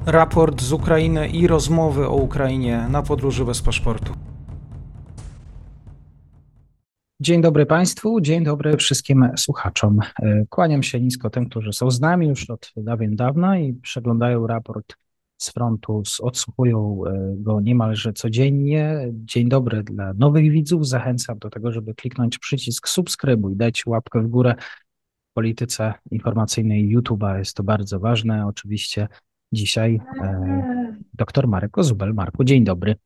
Raport z Ukrainy i rozmowy o Ukrainie na podróży bez paszportu. Dzień dobry Państwu, dzień dobry wszystkim słuchaczom. Kłaniam się nisko tym, którzy są z nami już od dawien dawna i przeglądają raport z frontu, odsłuchują go niemalże codziennie. Dzień dobry dla nowych widzów. Zachęcam do tego, żeby kliknąć przycisk subskrybuj, dać łapkę w górę. W polityce informacyjnej YouTube'a jest to bardzo ważne. Oczywiście dzisiaj dr Marek Kozubel. Marku, dzień dobry.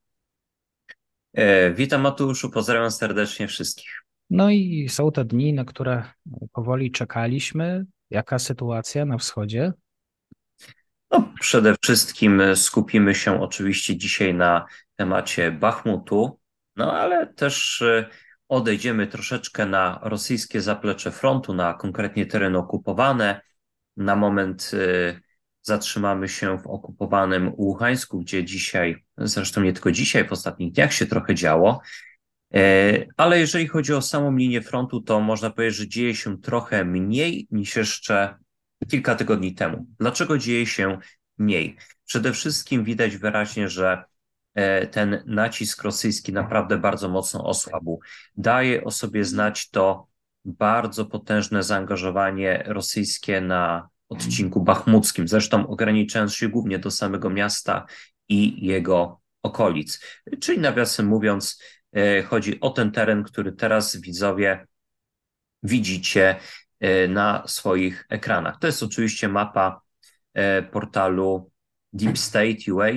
Witam Mateuszu, pozdrawiam serdecznie wszystkich. No i są te dni, na które powoli czekaliśmy. Jaka sytuacja na wschodzie? No, przede wszystkim skupimy się oczywiście dzisiaj na temacie Bachmutu, no ale też odejdziemy troszeczkę na rosyjskie zaplecze frontu, na konkretnie tereny okupowane. Na moment zatrzymamy się w okupowanym Łuhańsku, gdzie dzisiaj, zresztą nie tylko dzisiaj, w ostatnich dniach się trochę działo. Ale jeżeli chodzi o samą linię frontu, to można powiedzieć, że dzieje się trochę mniej niż jeszcze kilka tygodni temu. Dlaczego dzieje się mniej? Przede wszystkim widać wyraźnie, że ten nacisk rosyjski naprawdę bardzo mocno osłabł. Daje o sobie znać to bardzo potężne zaangażowanie rosyjskie na odcinku bachmuckim, zresztą ograniczając się głównie do samego miasta i jego okolic. Czyli nawiasem mówiąc, chodzi o ten teren, który teraz widzowie widzicie na swoich ekranach. To jest oczywiście mapa portalu Deep State UA.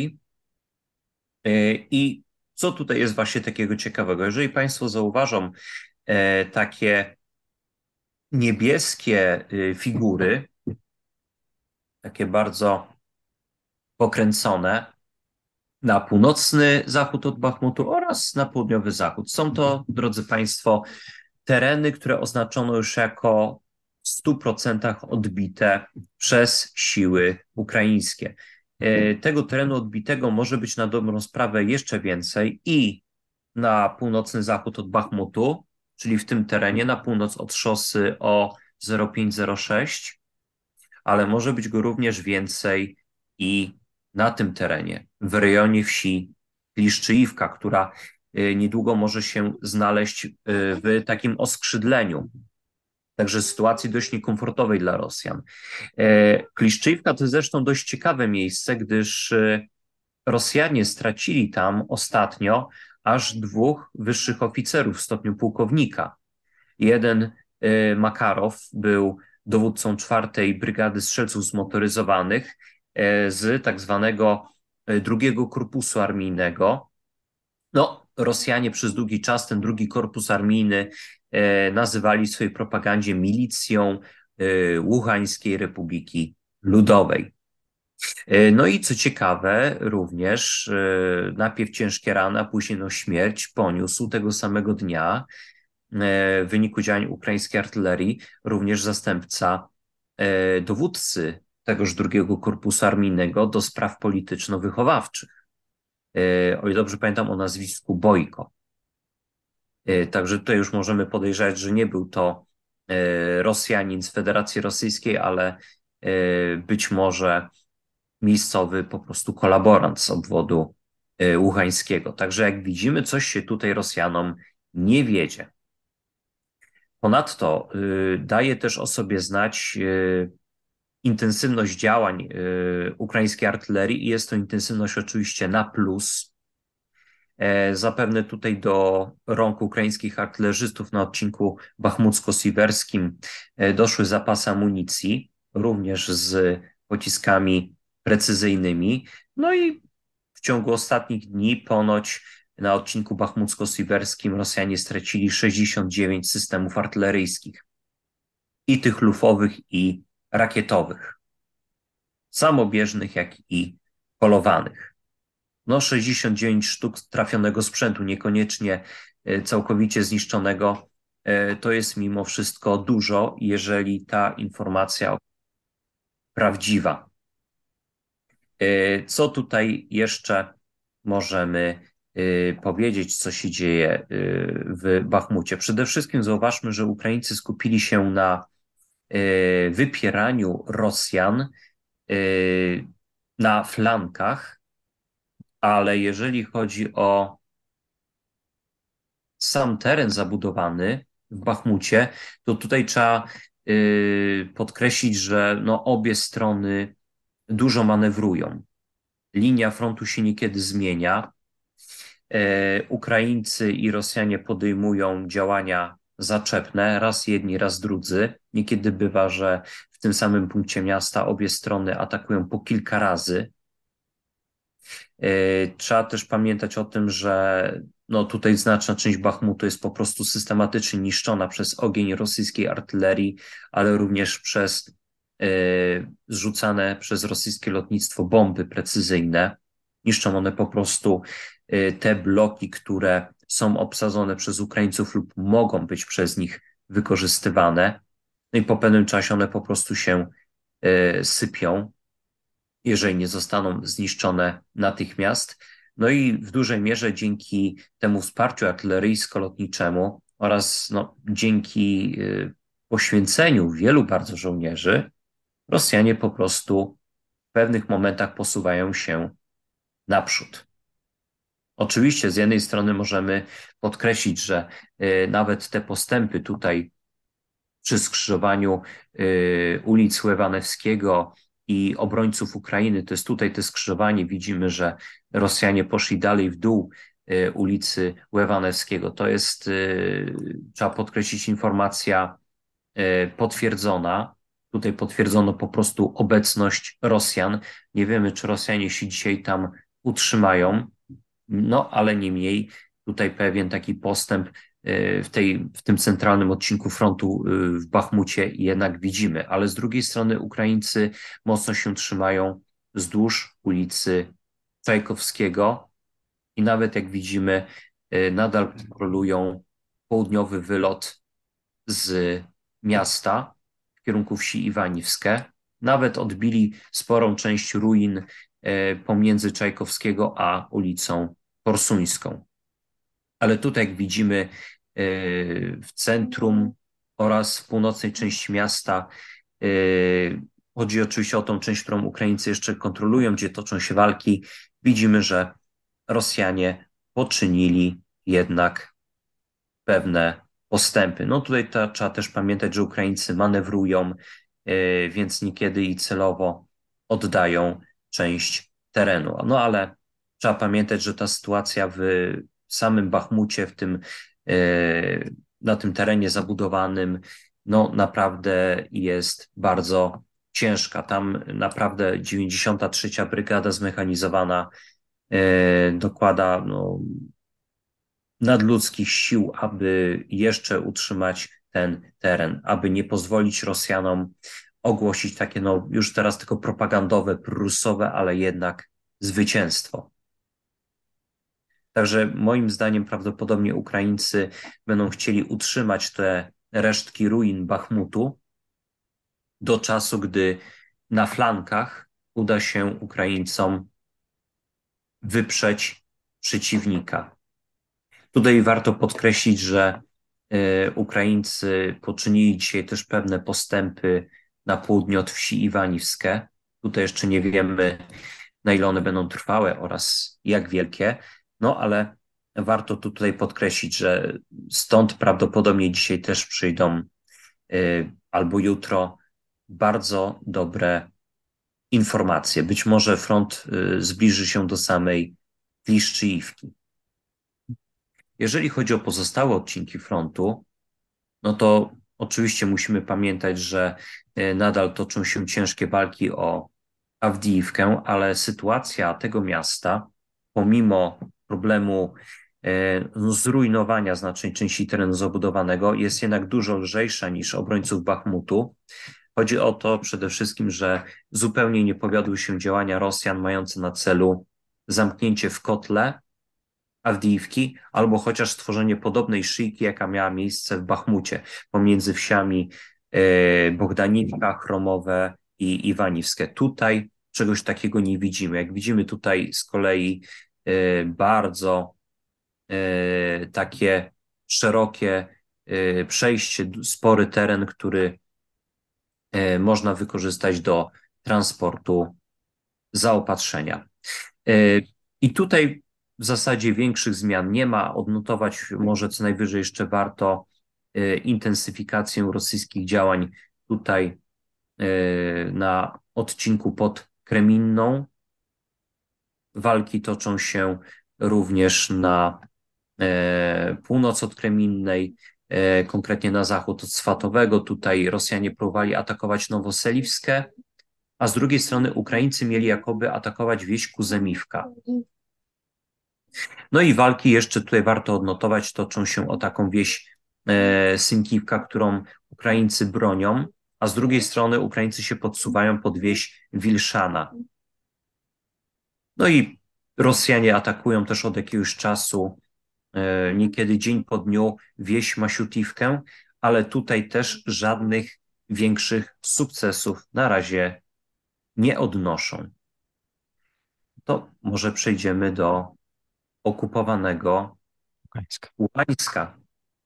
I co tutaj jest właśnie takiego ciekawego? Jeżeli Państwo zauważą takie niebieskie figury, takie bardzo pokręcone, na północny zachód od Bachmutu oraz na południowy zachód. Są to, drodzy Państwo, tereny, które oznaczono już jako w 100% odbite przez siły ukraińskie. Tego terenu odbitego może być na dobrą sprawę jeszcze więcej i na północny zachód od Bachmutu, czyli w tym terenie, na północ od szosy o 0506, ale może być go również więcej i na tym terenie, w rejonie wsi Pliszczyjówka, która niedługo może się znaleźć w takim oskrzydleniu. Także sytuacji dość niekomfortowej dla Rosjan. Kliszczyjówka to jest zresztą dość ciekawe miejsce, gdyż Rosjanie stracili tam ostatnio aż 2 wyższych oficerów w stopniu pułkownika. Jeden, Makarow, był dowódcą 4. Brygady Strzelców Zmotoryzowanych z tak zwanego 2. Korpusu Armijnego. No, Rosjanie przez długi czas ten 2. Korpus Armijny nazywali w swojej propagandzie milicją Łuhańskiej Republiki Ludowej. No i co ciekawe, również najpierw ciężkie rany, a później śmierć poniósł tego samego dnia w wyniku działań ukraińskiej artylerii również zastępca dowódcy tegoż 2. Korpusu Armijnego do spraw polityczno-wychowawczych. O ile dobrze pamiętam, o nazwisku Bojko. Także tutaj już możemy podejrzewać, że nie był to Rosjanin z Federacji Rosyjskiej, ale być może miejscowy po prostu kolaborant z obwodu łuhańskiego. Także jak widzimy, coś się tutaj Rosjanom nie wiedzie. Ponadto daje też o sobie znać intensywność działań ukraińskiej artylerii i jest to intensywność oczywiście na plus. Zapewne tutaj do rąk ukraińskich artylerzystów na odcinku bachmucko-siwerskim doszły zapasy amunicji, również z pociskami precyzyjnymi. No i w ciągu ostatnich dni ponoć na odcinku bachmucko-siwerskim Rosjanie stracili 69 systemów artyleryjskich, i tych lufowych, i rakietowych, samobieżnych, jak i polowanych. No 69 sztuk trafionego sprzętu, niekoniecznie całkowicie zniszczonego, to jest mimo wszystko dużo, jeżeli ta informacja prawdziwa. Co tutaj jeszcze możemy powiedzieć, co się dzieje w Bachmucie? Przede wszystkim zauważmy, że Ukraińcy skupili się na wypieraniu Rosjan na flankach, ale jeżeli chodzi o sam teren zabudowany w Bachmucie, to tutaj trzeba podkreślić, że no, obie strony dużo manewrują. Linia frontu się niekiedy zmienia. Ukraińcy i Rosjanie podejmują działania zaczepne, raz jedni, raz drudzy. Niekiedy bywa, że w tym samym punkcie miasta obie strony atakują po kilka razy. Trzeba też pamiętać o tym, że no tutaj znaczna część Bachmutu jest po prostu systematycznie niszczona przez ogień rosyjskiej artylerii, ale również przez zrzucane przez rosyjskie lotnictwo bomby precyzyjne. Niszczą one po prostu te bloki, które są obsadzone przez Ukraińców lub mogą być przez nich wykorzystywane. No i po pewnym czasie one po prostu się sypią, jeżeli nie zostaną zniszczone natychmiast. No i w dużej mierze dzięki temu wsparciu artyleryjsko-lotniczemu oraz no, dzięki poświęceniu wielu bardzo żołnierzy, Rosjanie po prostu w pewnych momentach posuwają się naprzód. Oczywiście z jednej strony możemy podkreślić, że nawet te postępy tutaj przy skrzyżowaniu ulic Łewanewskiego i obrońców Ukrainy, to jest tutaj to skrzyżowanie, widzimy, że Rosjanie poszli dalej w dół ulicy Łewanewskiego. To jest, trzeba podkreślić, informacja potwierdzona. Tutaj potwierdzono po prostu obecność Rosjan. Nie wiemy, czy Rosjanie się dzisiaj tam utrzymają, no ale niemniej tutaj pewien taki postęp w tym centralnym odcinku frontu w Bachmucie jednak widzimy, ale z drugiej strony Ukraińcy mocno się trzymają wzdłuż ulicy Czajkowskiego i nawet jak widzimy nadal kontrolują południowy wylot z miasta w kierunku wsi Iwaniwskie. Nawet odbili sporą część ruin pomiędzy Czajkowskiego a ulicą Korsuńską. Ale tutaj, jak widzimy, w centrum oraz w północnej części miasta, chodzi oczywiście o tą część, którą Ukraińcy jeszcze kontrolują, gdzie toczą się walki, widzimy, że Rosjanie poczynili jednak pewne postępy. No tutaj trzeba też pamiętać, że Ukraińcy manewrują, więc niekiedy i celowo oddają część terenu. No ale trzeba pamiętać, że ta sytuacja w samym Bachmucie, na tym terenie zabudowanym, no naprawdę jest bardzo ciężka. Tam naprawdę 93. Brygada Zmechanizowana dokłada no, nadludzkich sił, aby jeszcze utrzymać ten teren, aby nie pozwolić Rosjanom ogłosić takie, no już teraz tylko propagandowe, prusowe, ale jednak zwycięstwo. Także moim zdaniem prawdopodobnie Ukraińcy będą chcieli utrzymać te resztki ruin Bachmutu do czasu, gdy na flankach uda się Ukraińcom wyprzeć przeciwnika. Tutaj warto podkreślić, że Ukraińcy poczynili dzisiaj też pewne postępy na południe od wsi Iwaniwskie. Tutaj jeszcze nie wiemy, na ile one będą trwałe oraz jak wielkie, no ale warto tutaj podkreślić, że stąd prawdopodobnie dzisiaj też przyjdą albo jutro bardzo dobre informacje. Być może front zbliży się do samej Kliszczyjówki. Jeżeli chodzi o pozostałe odcinki frontu, no to oczywiście musimy pamiętać, że nadal toczą się ciężkie walki o Awdijiwkę, ale sytuacja tego miasta, pomimo problemu zrujnowania znacznej części terenu zabudowanego, jest jednak dużo lżejsza niż obrońców Bachmutu. Chodzi o to przede wszystkim, że zupełnie nie powiodły się działania Rosjan mające na celu zamknięcie w kotle Awdijiwki, albo chociaż stworzenie podobnej szyjki, jaka miała miejsce w Bachmucie, pomiędzy wsiami Bogdanivka, Chromowe i Iwaniwskie. Tutaj czegoś takiego nie widzimy. Jak widzimy tutaj z kolei bardzo takie szerokie przejście, spory teren, który można wykorzystać do transportu zaopatrzenia. I tutaj w zasadzie większych zmian nie ma. Odnotować może co najwyżej jeszcze warto intensyfikację rosyjskich działań tutaj na odcinku pod Kreminną. Walki toczą się również na północ od Kreminnej, konkretnie na zachód od Swatowego. Tutaj Rosjanie próbowali atakować Nowoseliwskę, a z drugiej strony Ukraińcy mieli jakoby atakować wieś Kuzemiwka. No i walki jeszcze tutaj warto odnotować, toczą się o taką wieś Synkiwka, którą Ukraińcy bronią, a z drugiej strony Ukraińcy się podsuwają pod wieś Wilszana. No i Rosjanie atakują też od jakiegoś czasu, niekiedy dzień po dniu, wieś Masiutiwkę, ale tutaj też żadnych większych sukcesów na razie nie odnoszą. To może przejdziemy do okupowanego Ługańska.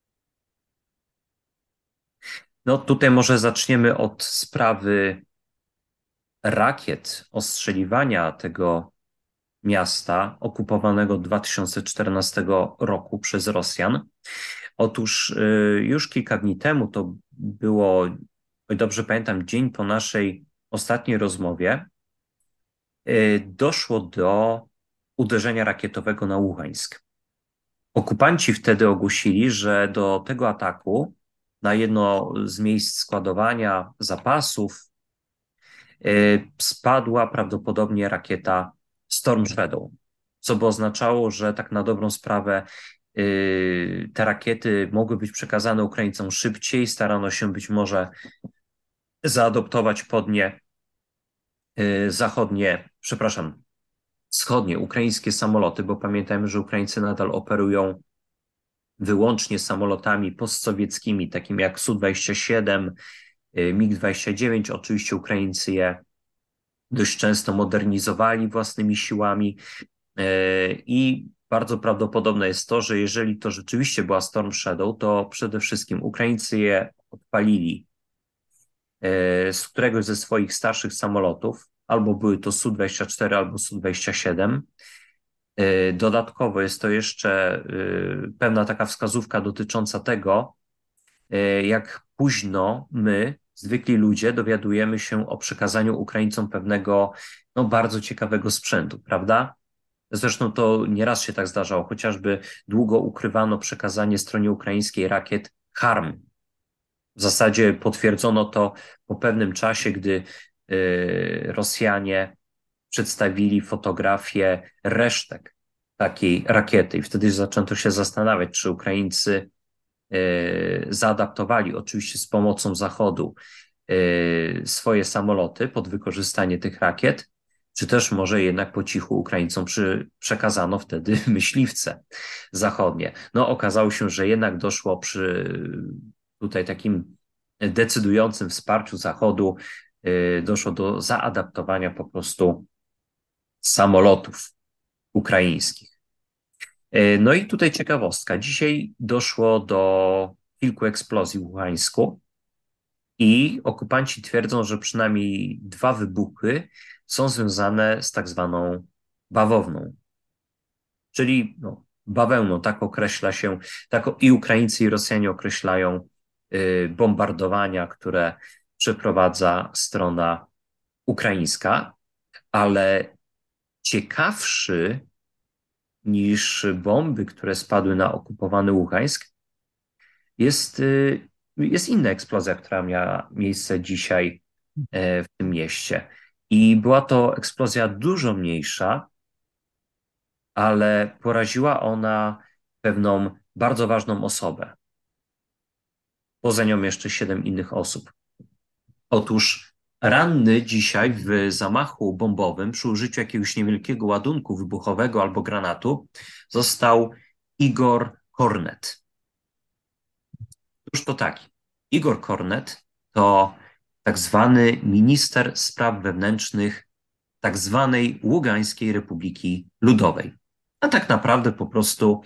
No tutaj może zaczniemy od sprawy rakiet, ostrzeliwania tego miasta okupowanego 2014 roku przez Rosjan. Otóż już kilka dni temu, to było, o dobrze pamiętam, dzień po naszej ostatniej rozmowie, doszło do uderzenia rakietowego na Ługańsk. Okupanci wtedy ogłosili, że do tego ataku na jedno z miejsc składowania zapasów spadła prawdopodobnie rakieta Storm Shadow, co by oznaczało, że tak na dobrą sprawę te rakiety mogły być przekazane Ukraińcom szybciej, starano się być może zaadoptować pod nie wschodnie ukraińskie samoloty, bo pamiętajmy, że Ukraińcy nadal operują wyłącznie samolotami postsowieckimi, takimi jak Su-27, MiG-29. Oczywiście Ukraińcy je dość często modernizowali własnymi siłami i bardzo prawdopodobne jest to, że jeżeli to rzeczywiście była Storm Shadow, to przede wszystkim Ukraińcy je odpalili z któregoś ze swoich starszych samolotów, albo były to Su-24, albo Su-27. Dodatkowo jest to jeszcze pewna taka wskazówka dotycząca tego, jak późno my, zwykli ludzie, dowiadujemy się o przekazaniu Ukraińcom pewnego bardzo ciekawego sprzętu, prawda? Zresztą to nieraz się tak zdarzało, chociażby długo ukrywano przekazanie stronie ukraińskiej rakiet HARM. W zasadzie potwierdzono to po pewnym czasie, gdy Rosjanie przedstawili fotografię resztek takiej rakiety i wtedy zaczęto się zastanawiać, czy Ukraińcy zaadaptowali, oczywiście z pomocą Zachodu, swoje samoloty pod wykorzystanie tych rakiet, czy też może jednak po cichu Ukraińcom przekazano wtedy myśliwce zachodnie. No okazało się, że jednak doszło przy tutaj takim decydującym wsparciu Zachodu, doszło do zaadaptowania po prostu samolotów ukraińskich. No i tutaj ciekawostka. Dzisiaj doszło do kilku eksplozji w Ługańsku i okupanci twierdzą, że przynajmniej 2 wybuchy są związane z tak zwaną bawowną. Czyli bawełną, tak określa się, tak i Ukraińcy, i Rosjanie określają bombardowania, które przeprowadza strona ukraińska, ale ciekawszy niż bomby, które spadły na okupowany Ługańsk, jest inna eksplozja, która miała miejsce dzisiaj w tym mieście. I była to eksplozja dużo mniejsza, ale poraziła ona pewną bardzo ważną osobę. Poza nią jeszcze 7 innych osób. Otóż ranny dzisiaj w zamachu bombowym przy użyciu jakiegoś niewielkiego ładunku wybuchowego albo granatu został Igor Kornet. Cóż to taki? Igor Kornet to tak zwany minister spraw wewnętrznych tak zwanej Ługańskiej Republiki Ludowej. A tak naprawdę po prostu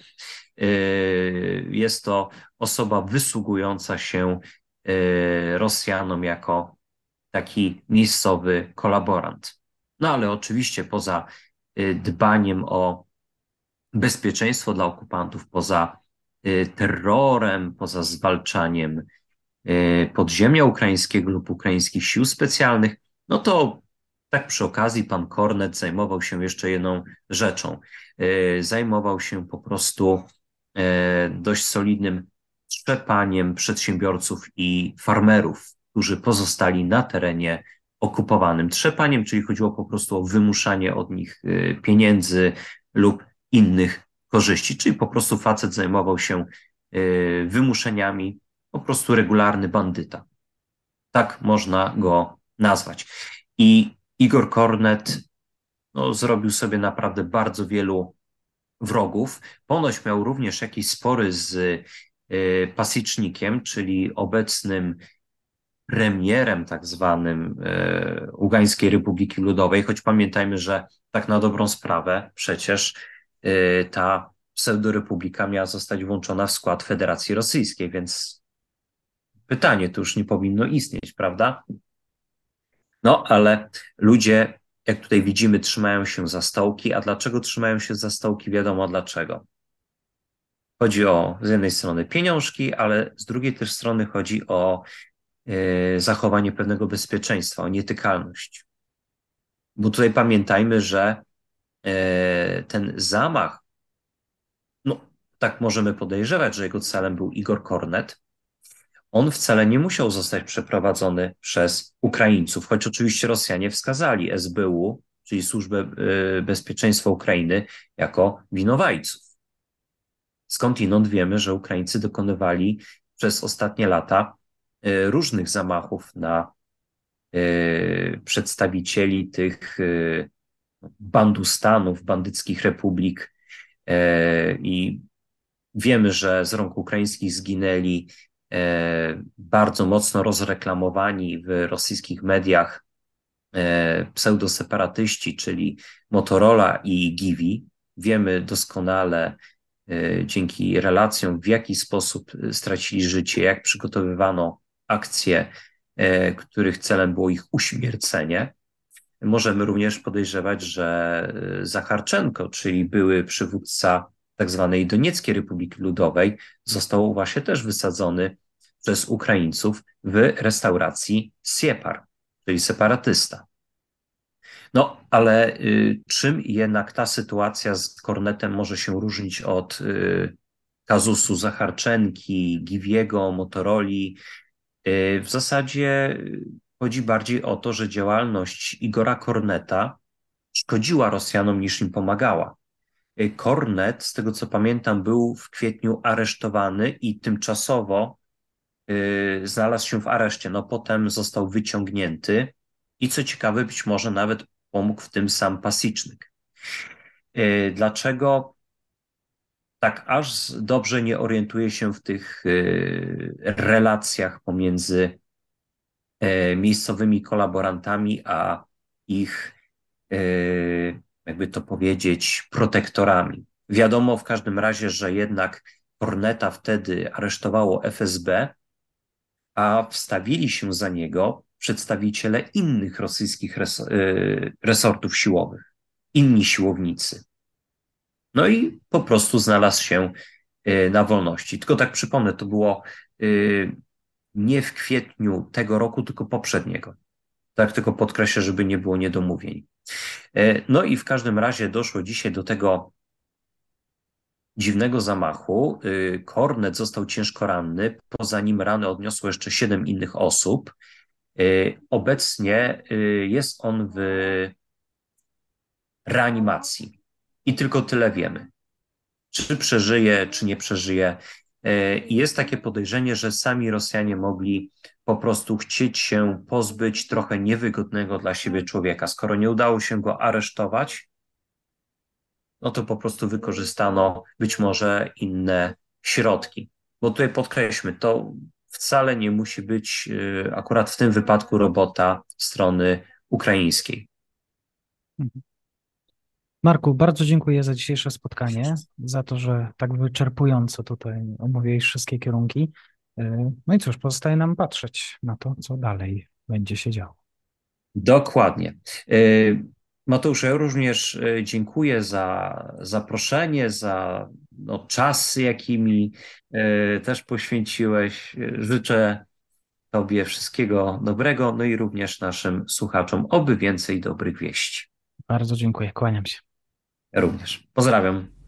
jest to osoba wysługująca się Rosjanom jako taki miejscowy kolaborant. No ale oczywiście poza dbaniem o bezpieczeństwo dla okupantów, poza terrorem, poza zwalczaniem podziemia ukraińskiego lub ukraińskich sił specjalnych, no to tak przy okazji pan Kornet zajmował się jeszcze jedną rzeczą. Zajmował się po prostu dość solidnym trzepaniem przedsiębiorców i farmerów, którzy pozostali na terenie okupowanym. Trzepaniem, czyli chodziło po prostu o wymuszanie od nich pieniędzy lub innych korzyści, czyli po prostu facet zajmował się wymuszeniami, po prostu regularny bandyta. Tak można go nazwać. I Igor Kornet no, zrobił sobie naprawdę bardzo wielu wrogów. Ponoć miał również jakieś spory z Pasycznikiem, czyli obecnym premierem tak zwanym Ługańskiej Republiki Ludowej, choć pamiętajmy, że tak na dobrą sprawę przecież ta pseudorepublika miała zostać włączona w skład Federacji Rosyjskiej, więc pytanie to już nie powinno istnieć, prawda? No, ale ludzie, jak tutaj widzimy, trzymają się za stołki. A dlaczego trzymają się za stołki? Wiadomo dlaczego. Chodzi o z jednej strony pieniążki, ale z drugiej też strony chodzi o zachowanie pewnego bezpieczeństwa, o nietykalność. Bo tutaj pamiętajmy, że ten zamach, no tak możemy podejrzewać, że jego celem był Igor Kornet, on wcale nie musiał zostać przeprowadzony przez Ukraińców, choć oczywiście Rosjanie wskazali SBU, czyli Służbę Bezpieczeństwa Ukrainy, jako winowajców. Skądinąd wiemy, że Ukraińcy dokonywali przez ostatnie lata różnych zamachów na przedstawicieli tych bandustanów, bandyckich republik i wiemy, że z rąk ukraińskich zginęli bardzo mocno rozreklamowani w rosyjskich mediach pseudoseparatyści, czyli Motorola i Givi. Wiemy doskonale dzięki relacjom, w jaki sposób stracili życie, jak przygotowywano akcje, których celem było ich uśmiercenie. Możemy również podejrzewać, że Zacharczenko, czyli były przywódca tak zwanej Donieckiej Republiki Ludowej, został właśnie też wysadzony przez Ukraińców w restauracji Siepar, czyli separatysta. No, ale czym jednak ta sytuacja z Kornetem może się różnić od kazusu Zacharczenki, Giwiego, Motoroli? W zasadzie chodzi bardziej o to, że działalność Igora Korneta szkodziła Rosjanom niż im pomagała. Kornet, z tego co pamiętam, był w kwietniu aresztowany i tymczasowo znalazł się w areszcie. No potem został wyciągnięty i co ciekawe, być może nawet pomógł w tym sam Pasycznyk. Dlaczego tak aż dobrze nie orientuję się w tych relacjach pomiędzy miejscowymi kolaborantami, a ich, jakby to powiedzieć, protektorami. Wiadomo w każdym razie, że jednak Korneta wtedy aresztowało FSB, a wstawili się za niego przedstawiciele innych rosyjskich resortów siłowych, inni siłownicy. No i po prostu znalazł się na wolności. Tylko tak przypomnę, to było nie w kwietniu tego roku, tylko poprzedniego. Tak tylko podkreślę, żeby nie było niedomówień. No i w każdym razie doszło dzisiaj do tego dziwnego zamachu. Kornet został ciężko ranny. Poza nim rany odniosło jeszcze 7 innych osób. Obecnie jest on w reanimacji. I tylko tyle wiemy. Czy przeżyje, czy nie przeżyje. I jest takie podejrzenie, że sami Rosjanie mogli po prostu chcieć się pozbyć trochę niewygodnego dla siebie człowieka. Skoro nie udało się go aresztować, no to po prostu wykorzystano być może inne środki. Bo tutaj podkreślmy, to wcale nie musi być akurat w tym wypadku robota strony ukraińskiej. Marku, bardzo dziękuję za dzisiejsze spotkanie, za to, że tak wyczerpująco tutaj omówiłeś wszystkie kierunki. No i cóż, pozostaje nam patrzeć na to, co dalej będzie się działo. Dokładnie. Mateusz, ja również dziękuję za zaproszenie, za czas, jaki mi też poświęciłeś. Życzę Tobie wszystkiego dobrego, no i również naszym słuchaczom oby więcej dobrych wieści. Bardzo dziękuję, kłaniam się. Ja również. Pozdrawiam.